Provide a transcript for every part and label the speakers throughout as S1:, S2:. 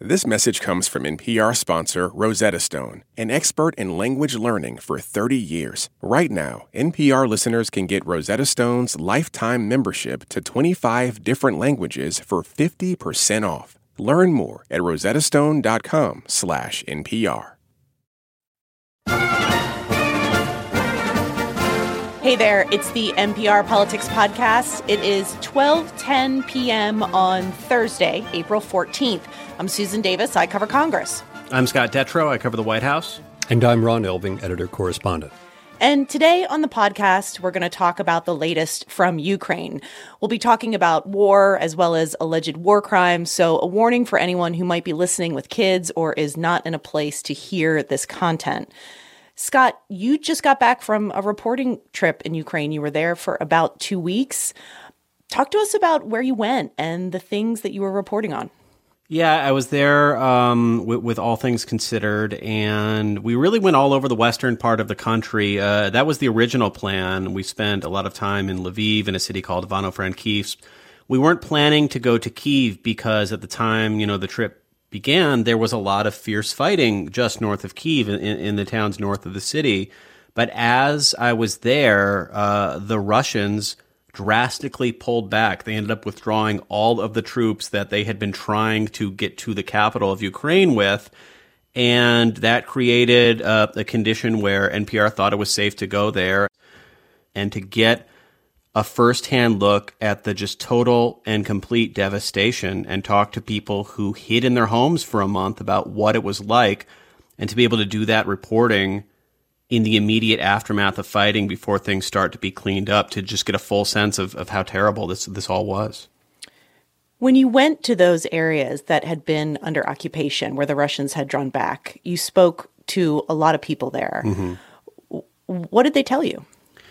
S1: This message comes from NPR sponsor Rosetta Stone, an expert in language learning for 30 years. Right now, NPR listeners can get Rosetta Stone's lifetime membership to 25 different languages for 50% off. Learn more at rosettastone.com/NPR.
S2: Hey there, it's the NPR Politics Podcast. It is 12:10 p.m. on Thursday, April 14th. I'm Susan Davis. I cover Congress.
S3: I'm Scott Detrow. I cover the White House.
S4: And I'm Ron Elving, editor-correspondent.
S2: And today on the podcast, we're going to talk about the latest from Ukraine. We'll be talking about war as well as alleged war crimes. So a warning for anyone who might be listening with kids or is not in a place to hear this content. Scott, you just got back from a reporting trip in Ukraine. You were there for about 2 weeks. Talk to us about where you went and the things that you were reporting on.
S3: Yeah, I was there with All Things Considered, and we really went all over the western part of the country. That was the original plan. We spent a lot of time in Lviv, in a city called Ivano-Frankivsk. We weren't planning to go to Kyiv because at the time, the trip began, there was a lot of fierce fighting just north of Kyiv in the towns north of the city. But as I was there, the Russians drastically pulled back. They ended up withdrawing all of the troops that they had been trying to get to the capital of Ukraine with. And that created a condition where NPR thought it was safe to go there and to get a firsthand look at the just total and complete devastation and talk to people who hid in their homes for a month about what it was like, and to be able to do that reporting in the immediate aftermath of fighting before things start to be cleaned up, to just get a full sense of how terrible this all was.
S2: When you went to those areas that had been under occupation, where the Russians had drawn back, you spoke to a lot of people there. Mm-hmm. What did they tell you?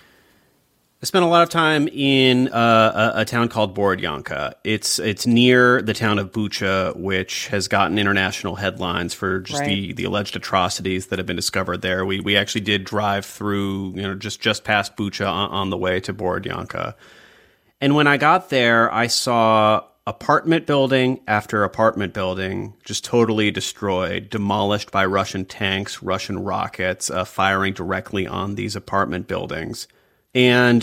S3: I spent a lot of time in a town called Borodyanka. It's near the town of Bucha, which has gotten international headlines for just the alleged atrocities that have been discovered there. We actually did drive through, just past Bucha on the way to Borodyanka. And when I got there, I saw apartment building after apartment building just totally destroyed, demolished by Russian tanks, Russian rockets, firing directly on these apartment buildings. And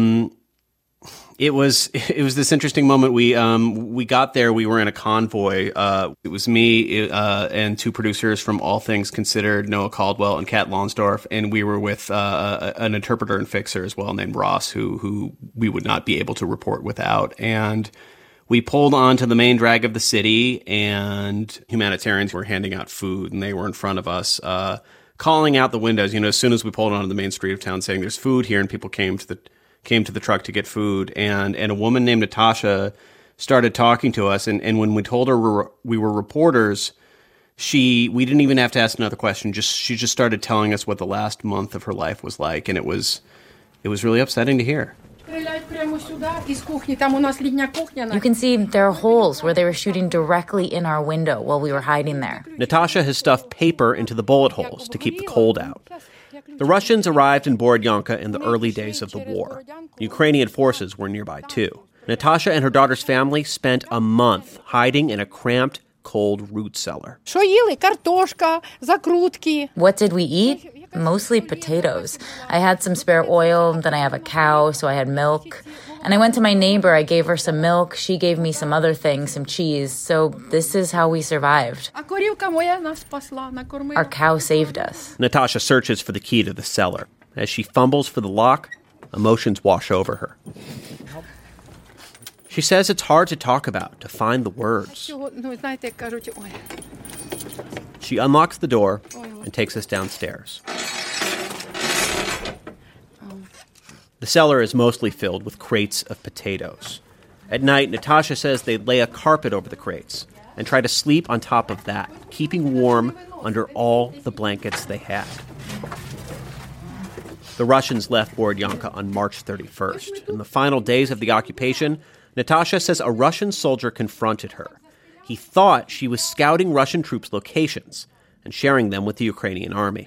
S3: it was this interesting moment. We got there. We were in a convoy. It was me and two producers from All Things Considered, Noah Caldwell and Kat Lonsdorf, and we were with an interpreter and fixer as well named Ross, who we would not be able to report without. And we pulled onto the main drag of the city, and humanitarians were handing out food, and they were in front of us, calling out the windows, as soon as we pulled onto the main street of town, saying there's food here, and people came to the truck to get food. And a woman named Natasha started talking to us, and when we told her we were reporters, we didn't even have to ask another question. She just started telling us what the last month of her life was like, and it was really upsetting to hear.
S5: You can see there are holes where they were shooting directly in our window while we were hiding there.
S3: Natasha has stuffed paper into the bullet holes to keep the cold out. The Russians arrived in Borodyanka in the early days of the war. Ukrainian forces were nearby too. Natasha and her daughter's family spent a month hiding in a cramped, cold root cellar.
S5: What did we eat? Mostly potatoes. I had some spare oil, then I have a cow, so I had milk. And I went to my neighbor, I gave her some milk, she gave me some other things, some cheese. So this is how we survived. Our cow saved us.
S3: Natasha searches for the key to the cellar. As she fumbles for the lock, emotions wash over her. She says it's hard to talk about, to find the words. She unlocks the door and takes us downstairs. The cellar is mostly filled with crates of potatoes. At night, Natasha says they lay a carpet over the crates and try to sleep on top of that, keeping warm under all the blankets they had. The Russians left Borodyanka on March 31st. In the final days of the occupation, Natasha says a Russian soldier confronted her. He thought she was scouting Russian troops' locations and sharing them with the Ukrainian army.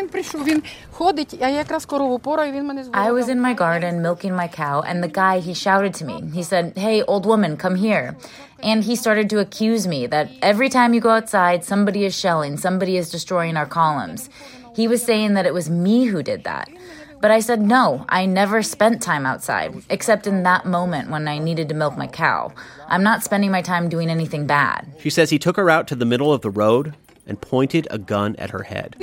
S5: I was in my garden milking my cow, and the guy, he shouted to me. He said, "Hey, old woman, come here." And he started to accuse me that every time you go outside, somebody is shelling, somebody is destroying our columns. He was saying that it was me who did that. But I said, no, I never spent time outside, except in that moment when I needed to milk my cow. I'm not spending my time doing anything bad.
S3: She says he took her out to the middle of the road and pointed a gun at her head.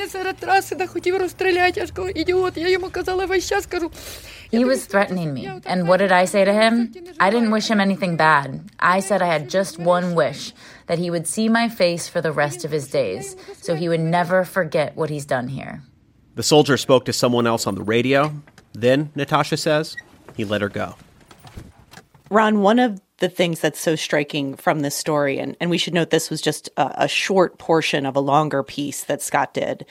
S5: He was threatening me. And what did I say to him? I didn't wish him anything bad. I said I had just one wish, that he would see my face for the rest of his days, so he would never forget what he's done here.
S3: The soldier spoke to someone else on the radio. Then, Natasha says, he let her go.
S2: Ron, one of the things that's so striking from this story, and we should note this was just a short portion of a longer piece that Scott did,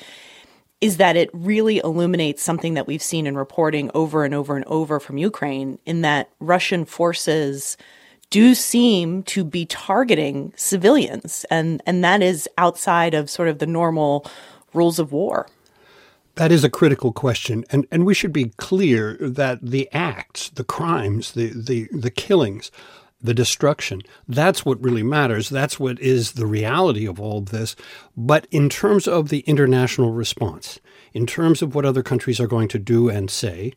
S2: is that it really illuminates something that we've seen in reporting over and over and over from Ukraine, in that Russian forces do seem to be targeting civilians, and that is outside of sort of the normal rules of war.
S4: That is a critical question, and we should be clear that the acts, the crimes, the killings, the destruction, that's what really matters. That's what is the reality of all of this. But in terms of the international response, in terms of what other countries are going to do and say,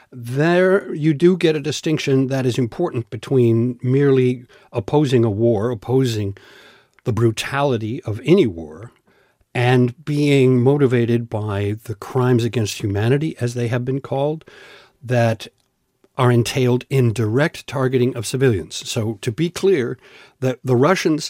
S4: there you do get a distinction that is important between merely opposing a war, opposing the brutality of any war, and being motivated by the crimes against humanity, as they have been called, that are entailed in direct targeting of civilians. So to be clear, the Russians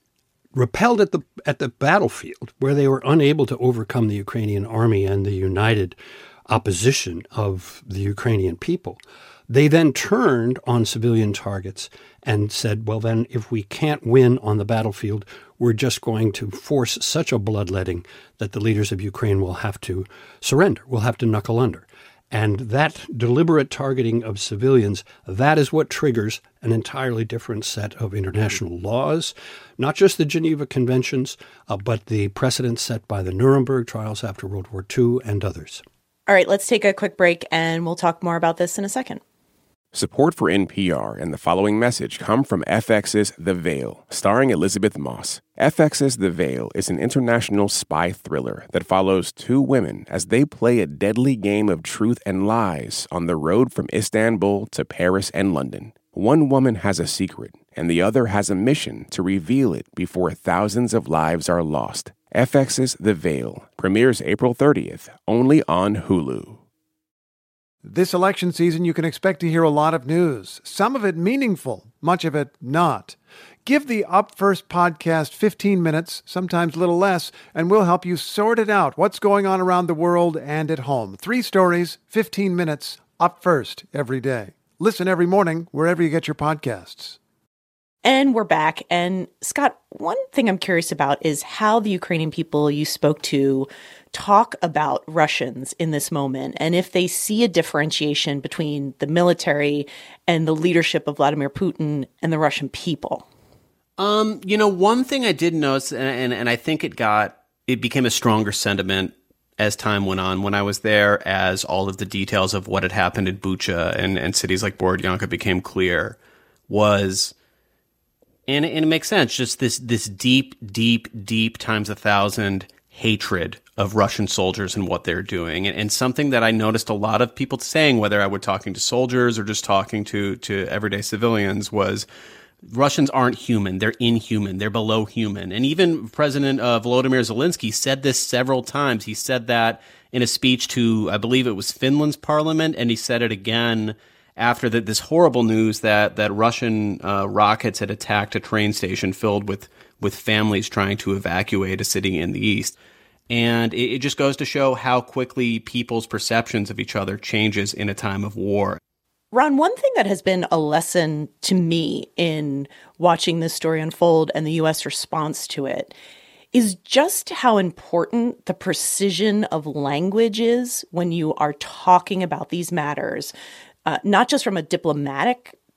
S4: repelled at the battlefield, where they were unable to overcome the Ukrainian army and the united opposition of the Ukrainian people. They then turned on civilian targets and said, well, then if we can't win on the battlefield, we're just going to force such a bloodletting that the leaders of Ukraine will have to surrender, will have to knuckle under. And that deliberate targeting of civilians, that is what triggers an entirely different set of international laws, not just the Geneva Conventions, but the precedents set by the Nuremberg trials after World War II and others.
S2: All right, let's take a quick break, and we'll talk more about this in a second.
S1: Support for NPR and the following message come from FX's The Veil, starring Elizabeth Moss. FX's The Veil is an international spy thriller that follows two women as they play a deadly game of truth and lies on the road from Istanbul to Paris and London. One woman has a secret, and the other has a mission to reveal it before thousands of lives are lost. FX's The Veil premieres April 30th, only on Hulu.
S6: This election season, you can expect to hear a lot of news, some of it meaningful, much of it not. Give the Up First podcast 15 minutes, sometimes a little less, and we'll help you sort it out, what's going on around the world and at home. 3 stories, 15 minutes, Up First every day. Listen every morning wherever you get your podcasts.
S2: And we're back. And Scott, one thing I'm curious about is how the Ukrainian people you spoke to talk about Russians in this moment, and if they see a differentiation between the military and the leadership of Vladimir Putin and the Russian people.
S3: One thing I did notice, and I think it became a stronger sentiment as time went on when I was there, as all of the details of what had happened in Bucha and cities like Borodyanka became clear, was, and it makes sense, just this deep times 1,000 hatred of Russian soldiers and what they're doing. And something that I noticed a lot of people saying, whether I were talking to soldiers or just talking to everyday civilians, was Russians aren't human. They're inhuman. They're below human. And even President Volodymyr Zelensky said this several times. He said that in a speech to, I believe it was Finland's parliament, and he said it again after this horrible news that Russian rockets had attacked a train station filled with families trying to evacuate a city in the east. And it just goes to show how quickly people's perceptions of each other changes in a time of war.
S2: Ron, one thing that has been a lesson to me in watching this story unfold and the U.S. response to it is just how important the precision of language is when you are talking about these matters, not just from a diplomatic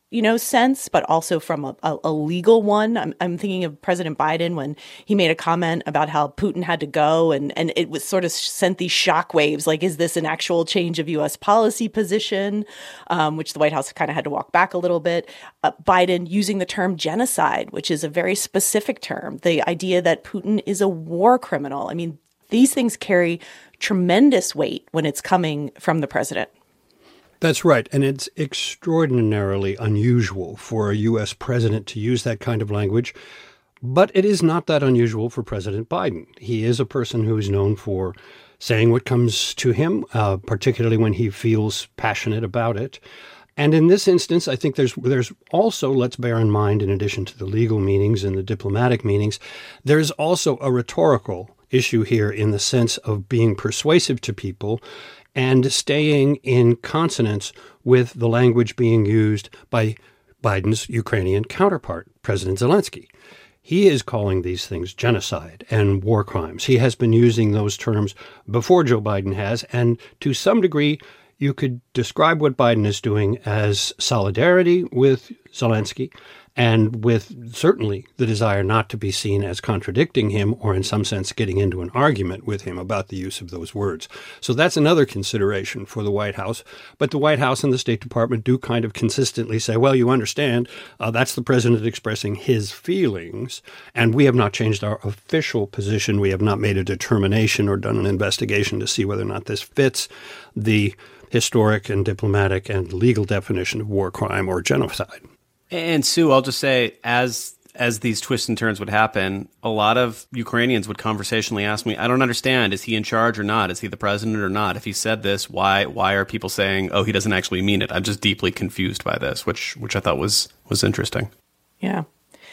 S2: sense, but also from a legal one. I'm thinking of President Biden when he made a comment about how Putin had to go, and it was sort of sent these shockwaves. Like, is this an actual change of U.S. policy position? Which the White House kind of had to walk back a little bit. Biden using the term genocide, which is a very specific term. The idea that Putin is a war criminal. I mean, these things carry tremendous weight when it's coming from the president.
S4: That's right. And it's extraordinarily unusual for a U.S. president to use that kind of language. But it is not that unusual for President Biden. He is a person who is known for saying what comes to him, particularly when he feels passionate about it. And in this instance, I think there's also, let's bear in mind, in addition to the legal meanings and the diplomatic meanings, there's also a rhetorical issue here in the sense of being persuasive to people and staying in consonance with the language being used by Biden's Ukrainian counterpart, President Zelensky. He is calling these things genocide and war crimes. He has been using those terms before Joe Biden has, and to some degree, you could describe what Biden is doing as solidarity with Zelensky and with certainly the desire not to be seen as contradicting him or in some sense getting into an argument with him about the use of those words. So that's another consideration for the White House. But the White House and the State Department do kind of consistently say, well, you understand, that's the president expressing his feelings, and we have not changed our official position. We have not made a determination or done an investigation to see whether or not this fits the historic and diplomatic and legal definition of war crime or genocide.
S3: And Sue, I'll just say, as these twists and turns would happen, a lot of Ukrainians would conversationally ask me, I don't understand, is he in charge or not? Is he the president or not? If he said this, why are people saying, oh, he doesn't actually mean it? I'm just deeply confused by this, which I thought was interesting.
S2: Yeah.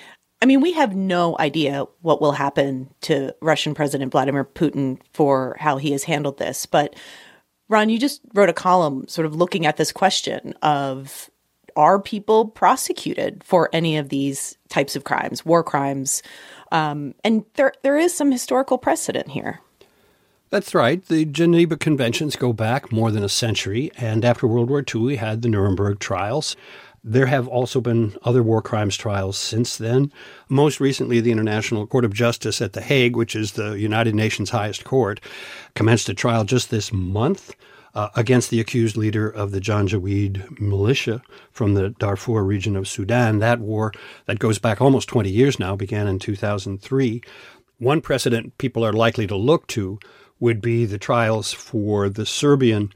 S2: I mean, we have no idea what will happen to Russian President Vladimir Putin for how he has handled this. But Ron, you just wrote a column sort of looking at this question of, are people prosecuted for any of these types of crimes, war crimes? And there is some historical precedent here.
S4: That's right. The Geneva Conventions go back more than a century. And after World War II, we had the Nuremberg trials. There have also been other war crimes trials since then. Most recently, the International Court of Justice at The Hague, which is the United Nations highest court, commenced a trial just this month against the accused leader of the Janjaweed militia from the Darfur region of Sudan. That war, that goes back almost 20 years now, began in 2003. One precedent people are likely to look to would be the trials for the Serbian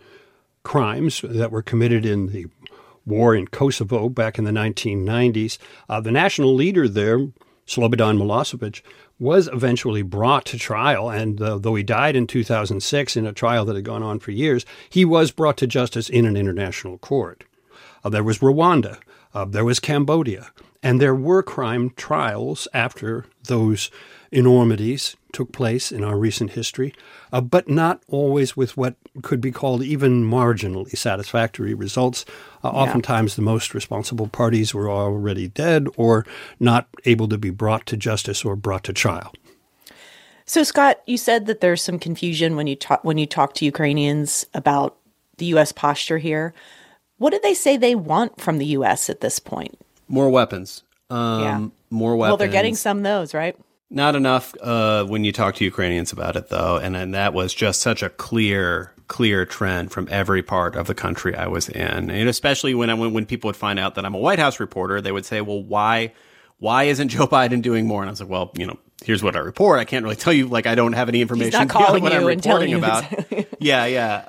S4: crimes that were committed in the war in Kosovo back in the 1990s. The national leader there, Slobodan Milosevic, was eventually brought to trial, and though he died in 2006 in a trial that had gone on for years, he was brought to justice in an international court. There was Rwanda, there was Cambodia, and there were crime trials after those enormities took place in our recent history, but not always with what could be called even marginally satisfactory results. Oftentimes the most responsible parties were already dead or not able to be brought to justice or brought to trial.
S2: So, Scott, you said that there's some confusion when you talk to Ukrainians about the U.S. posture here. What do they say they want from the U.S. at this point?
S3: More weapons. More weapons.
S2: Well, they're getting some of those, right?
S3: Not enough when you talk to Ukrainians about it, though. And that was just such a clear trend from every part of the country I was in. And especially when people would find out that I'm a White House reporter, they would say, well, why isn't Joe Biden doing more? And I was like, well, here's what I report. I can't really tell you, I don't have any information.
S2: He's not calling
S3: what
S2: you
S3: I'm
S2: and telling you
S3: about. Yeah.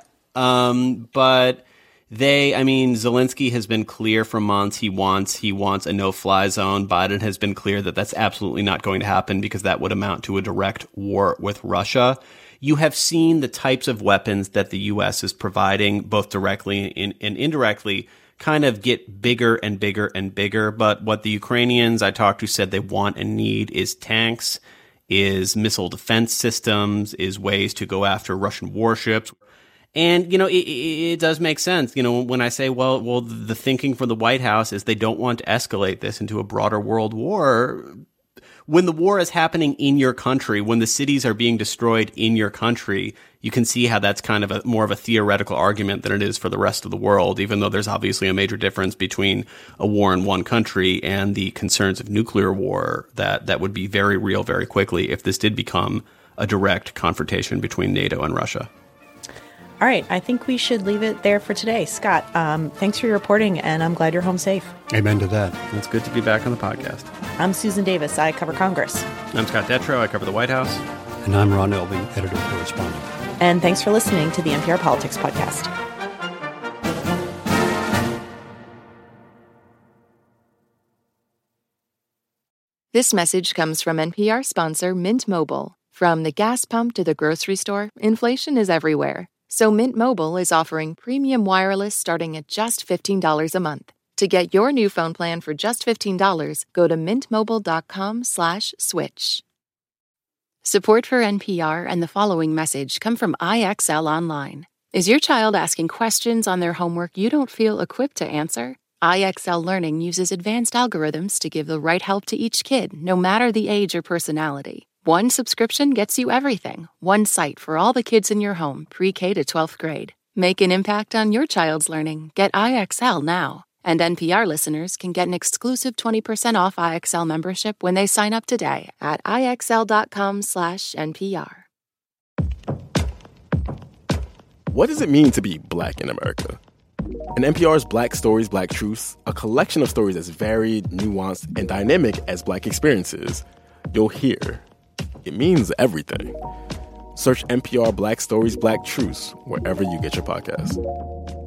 S3: But Zelensky has been clear for months. He wants a no-fly zone. Biden has been clear that that's absolutely not going to happen because that would amount to a direct war with Russia. You have seen the types of weapons that the U.S. is providing, both directly and indirectly, kind of get bigger and bigger and bigger. But what the Ukrainians I talked to said they want and need is tanks, is missile defense systems, is ways to go after Russian warships. And, it does make sense. When I say, well, the thinking for the White House is they don't want to escalate this into a broader world war. when the war is happening in your country, when the cities are being destroyed in your country, you can see how that's kind of more of a theoretical argument than it is for the rest of the world, even though there's obviously a major difference between a war in one country and the concerns of nuclear war that would be very real very quickly if this did become a direct confrontation between NATO and Russia.
S2: All right, I think we should leave it there for today. Scott, thanks for your reporting, and I'm glad you're home safe.
S4: Amen to that.
S3: It's good to be back on the podcast.
S2: I'm Susan Davis. I cover Congress.
S3: I'm Scott Detrow. I cover the White House.
S4: And I'm Ron Elving, editor-correspondent.
S2: And thanks for listening to the NPR Politics Podcast.
S7: This message comes from NPR sponsor Mint Mobile. From the gas pump to the grocery store, inflation is everywhere. So Mint Mobile is offering premium wireless starting at just $15 a month. To get your new phone plan for just $15, go to mintmobile.com/switch. Support for NPR and the following message come from IXL Online. Is your child asking questions on their homework you don't feel equipped to answer? IXL Learning uses advanced algorithms to give the right help to each kid, no matter the age or personality. One subscription gets you everything. One site for all the kids in your home, pre-K to 12th grade. Make an impact on your child's learning. Get IXL now. And NPR listeners can get an exclusive 20% off IXL membership when they sign up today at IXL.com/NPR.
S8: What does it mean to be Black in America? In NPR's Black Stories, Black Truths, a collection of stories as varied, nuanced, and dynamic as Black experiences, you'll hear it means everything. Search NPR Black Stories, Black Truths wherever you get your podcasts.